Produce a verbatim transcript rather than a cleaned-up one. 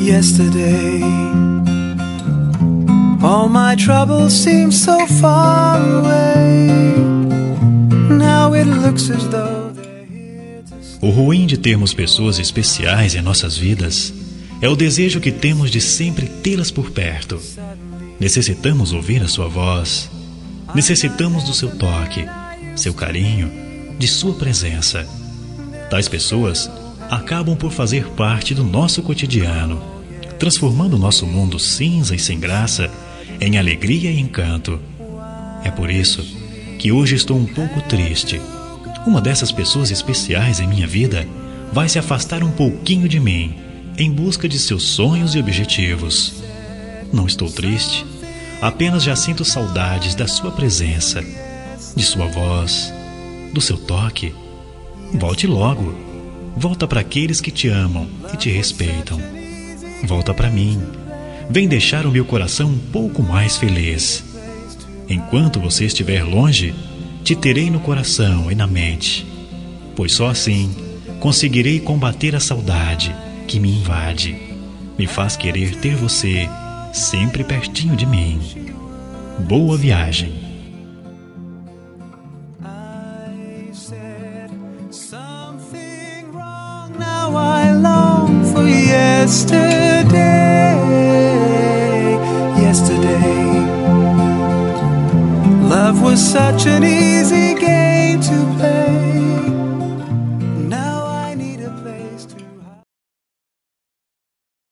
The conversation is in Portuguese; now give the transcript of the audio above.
Yesterday, all my troubles seem so far away. Now it looks as though they're here to stay. O ruim de termos pessoas especiais em nossas vidas é o desejo que temos de sempre tê-las por perto. Necessitamos ouvir a sua voz, necessitamos do seu toque, seu carinho, de sua presença. Tais pessoas acabam por fazer parte do nosso cotidiano, transformando o nosso mundo cinza e sem graça em alegria e encanto. É por isso que hoje estou um pouco triste. Uma dessas pessoas especiais em minha vida vai se afastar um pouquinho de mim, em busca de seus sonhos e objetivos. Não estou triste, apenas já sinto saudades da sua presença, de sua voz, do seu toque. Volte logo. Volta para aqueles que te amam e te respeitam. Volta para mim. Vem deixar o meu coração um pouco mais feliz. Enquanto você estiver longe, te terei no coração e na mente, pois só assim conseguirei combater a saudade que me invade, me faz querer ter você sempre pertinho de mim. Boa viagem. Now I long for yesterday, yesterday. Love was such an easy game to play.